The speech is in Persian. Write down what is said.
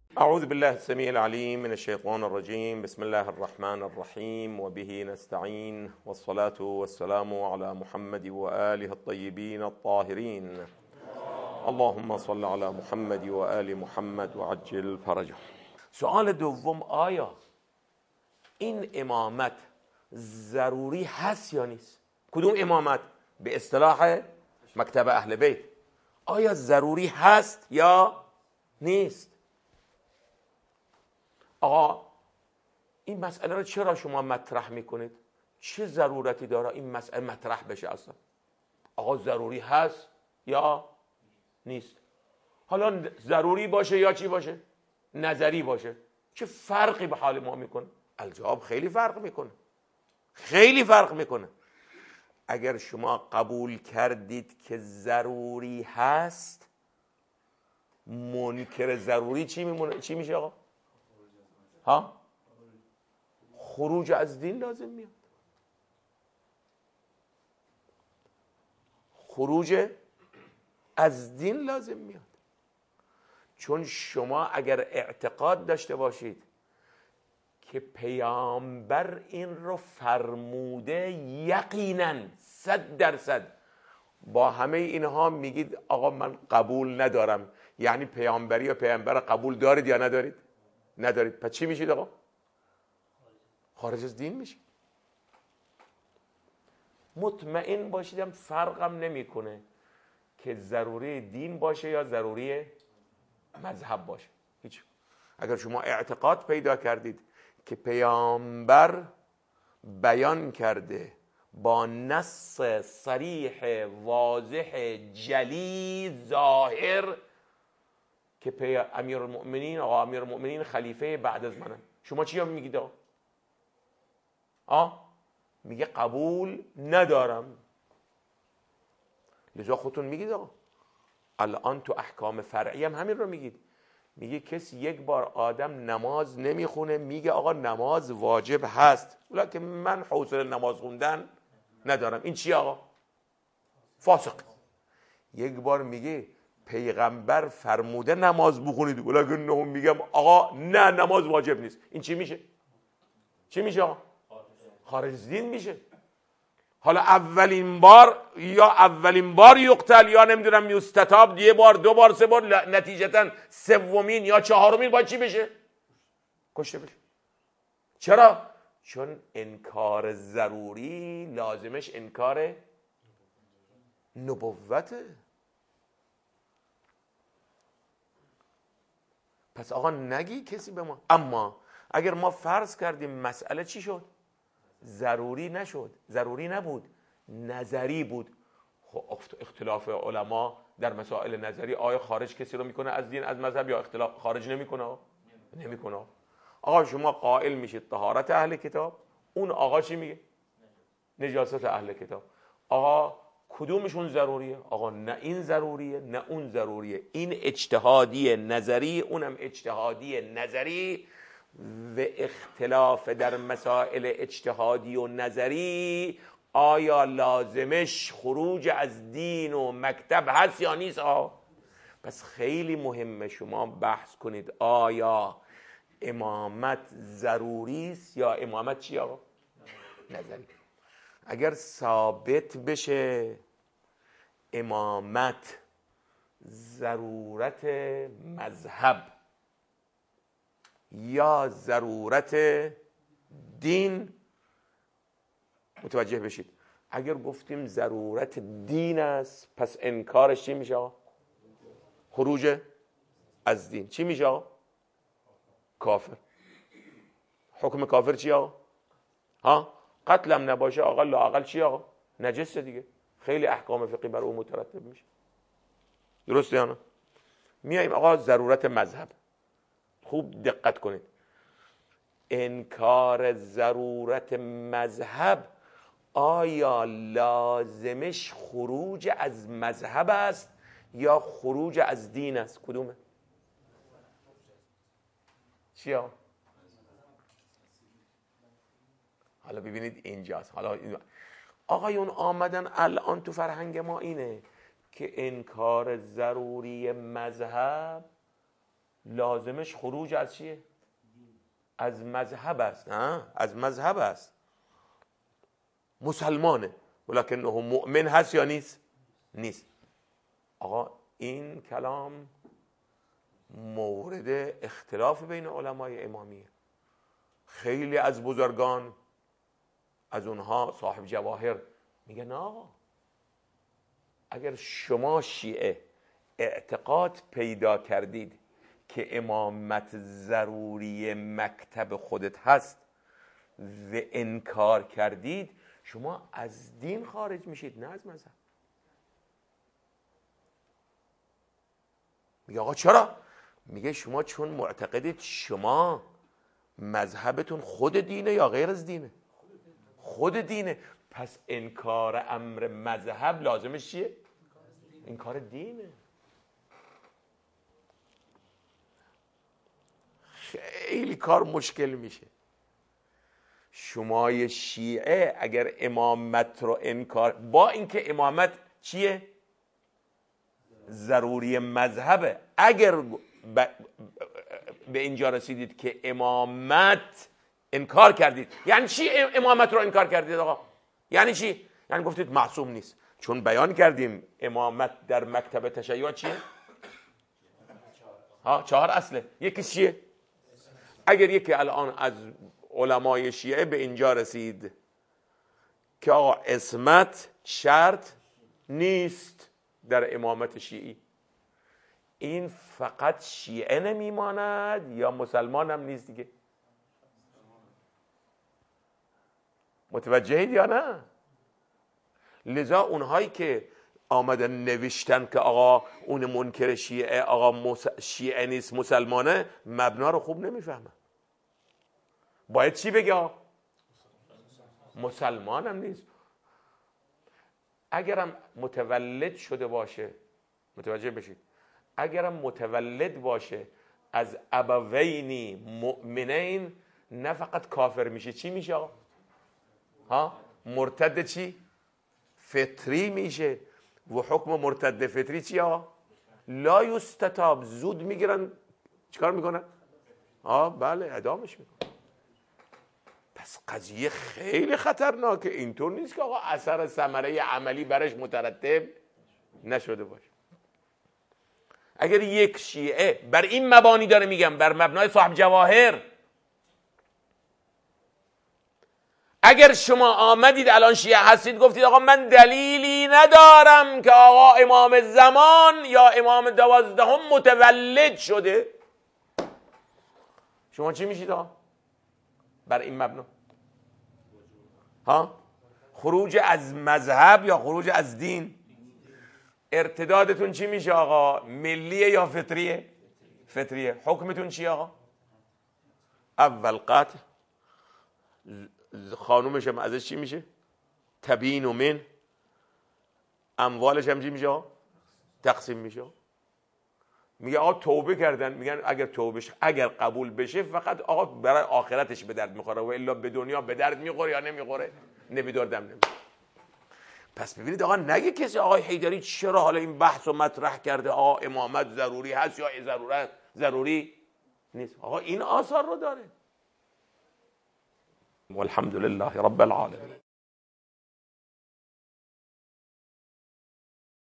أعوذ بالله السميع العليم من الشيطان الرجيم. بسم الله الرحمن الرحيم وبه نستعين والصلاة والسلام على محمد وآله الطيبين الطاهرين. اللهم صل على محمد وآل محمد وعجل فرجه. سوال دوم، آیا این امامت ضروری هست یا نیست؟ کدوم امامت؟ به اصطلاح مکتب اهل بیت آیا ضروری هست یا نیست؟ آقا این مسئله رو چرا شما مطرح میکنید؟ چه ضرورتی داره این مسئله مطرح بشه اصلا؟ آقا ضروری هست یا نیست؟ حالا ضروری باشه یا چی باشه؟ نظری باشه، چه فرقی به حال ما میکنه؟ الجواب خیلی فرق میکنه، خیلی فرق میکنه. اگر شما قبول کردید که ضروری هست، منکر ضروری چی میشه آقا؟ ها؟ خروج از دین لازم میاد. خروج از دین لازم میاد. چون شما اگر اعتقاد داشته باشید که پیامبر این رو فرموده، یقینا 100% با همه اینها میگید آقا من قبول ندارم، یعنی پیامبری یا پیامبر قبول دارید یا ندارید؟ ندارید. پس چی میشید آقا؟ خارج از دین میشید. مطمئن باشیدم فرقم نمیکنه که ضروری دین باشه یا ضروری مذهب باشه. هیچ. اگر شما اعتقاد پیدا کردید که پیامبر بیان کرده با نص صریح واضح جلی ظاهر که آقا امیرالمؤمنین خلیفه بعد از منم، شما چی هم میگید میگه قبول ندارم. لذا خودتون میگید آقا الان تو احکام فرعی هم همین رو میگید. میگه کسی یک بار آدم نماز نمیخونه میگه آقا نماز واجب هست، ولی که من حوصله نماز خوندن ندارم، این چی آقا؟ فاسق. یک بار میگه پیغمبر فرموده نماز بخونید، ولی که نه میگم آقا نه نماز واجب نیست، این چی میشه؟ چی میشه آقا؟ خارج از دین میشه. حالا اولین بار یقتل یا نمیدونم یستتاب، یه بار دو بار سه بار، نتیجتا سومین یا چهارمین باید چی بشه؟ کشته بشه. چرا؟ چون انکار ضروری لازمش انکار نبوته. پس آقا نگی کسی به ما. اما اگر ما فرض کردیم مسئله چی شد؟ ضروری نشد، ضروری نبود، نظری بود. خب اختلاف علما در مسائل نظری، آیا خارج کسی رو میکنه از دین از مذهب یا اختلاف خارج نمیکنه؟ نمیکنه. آقا شما قائل میشید طهارت اهل کتاب، اون آقا چی میگه؟ نجاست اهل کتاب. آقا کدومشون ضروریه؟ آقا نه این ضروریه نه اون ضروریه. این اجتهادی نظری، اونم اجتهادی نظری، و اختلاف در مسائل اجتهادی و نظری آیا لازمش خروج از دین و مکتب هست یا نیست؟ پس خیلی مهمه شما بحث کنید آیا امامت ضروری است یا امامت چی آقا؟ نظری. اگر ثابت بشه امامت ضرورت مذهب یا ضرورت دین، متوجه بشید. اگر گفتیم ضرورت دین است، پس انکارش چی میشه؟ خروج از دین. چی میشه؟ کافر. حکم کافر چی آقا؟ قتلم نباشه آقا لااقل چی آقا؟ نجسه دیگه. خیلی احکام فقهی بر اون مترتب میشه. درسته یا نه؟ میایم آقا ضرورت مذهب. خوب دقت کنید. انکار ضرورت مذهب آیا لازمش خروج از مذهب است یا خروج از دین است؟ کدومه؟ چیا؟ حالا ببینید اینجاست. حالا آقایون آمدن الان تو فرهنگ ما اینه که انکار ضروری مذهب لازمش خروج از چیه؟ از مذهب است. نه، از مذهب است. مسلمانه ولکنه مؤمن هست یا نیست؟ نیست. آقا این کلام مورد اختلاف بین علمای امامیه. خیلی از بزرگان، از اونها صاحب جواهر، میگه نه آقا، اگر شما شیعه اعتقاد پیدا کردید که امامت ضروری مکتب خودت هست و انکار کردید، شما از دین خارج میشید، نه از مذهب. میگه آقا چرا؟ میگه شما چون معتقدید شما مذهبتون خود دینه یا غیر از دینه؟ خود دینه. پس انکار امر مذهب لازمش چیه؟ انکار دینه. خیلی کار مشکل میشه. شمای شیعه اگر امامت رو انکار، با اینکه امامت چیه؟ ضروری مذهبه، اگر به اینجا رسیدید که امامت انکار کردید، یعنی چی امامت رو انکار کردید آقا؟ یعنی چی؟ یعنی گفتید معصوم نیست. چون بیان کردیم امامت در مکتب تشیع چیه؟ 4 اصله. یکی چیه؟ اگر یکی الان از علمای شیعه به اینجا رسید که آقا عصمت شرط نیست در امامت شیعی، این فقط شیعه نمیماند یا مسلمان هم نیست دیگه؟ متوجهید یا نه؟ لذا اونهایی که آمدن نوشتن که آقا اون منکر شیعه، آقا شیعه نیست مسلمانه، مبنا رو خوب نمیفهمن. باید چی بگه؟ مسلمان هم نیست. اگرم متولد شده باشه، متوجه بشید، اگرم متولد باشه از ابوینی مؤمنین، نه فقط کافر میشه، چی میشه آقا؟ مرتد چی؟ فطری میشه. و حکم مرتد فطری چی آقا؟ لا یستتاب. زود میگیرن چیکار میکنن؟ بله، اعدامش میکنن. پس قضیه خیلی خطرناکه. اینطور نیست که آقا اثر ثمره عملی برش مترتب نشده باشه. اگر یک شیعه بر این مبانی داره، میگم بر مبنای صاحب جواهر، اگر شما آمدید الان شیعه هستید گفتید آقا من دلیلی ندارم که آقا امام زمان یا امام 12 متولد شده، شما چی میشید آقا بر این مبنا؟ خروج از مذهب یا خروج از دین؟ ارتدادتون چی میشه آقا؟ ملیه یا فطریه؟ فطریه. حکمتون چی آقا؟ اول قتل، خانومش هم ازش چی میشه؟ تبیین و من، اموالش هم چی میشه؟ تقسیم میشه. میگه آقا توبه کردن، میگن اگر توبهش اگر قبول بشه فقط آقا برای آخرتش به درد میخوره و الا به دنیا به درد میخوره یا نمیخوره؟ نمیدردم نمیخوره. پس ببینید آقا نگه کسی آقای حیدری چرا حالا این بحث رو مطرح کرده آقا امامت ضروری هست یا ضروری نیست. آقا این آثار رو داره. والحمد لله رب العالمین.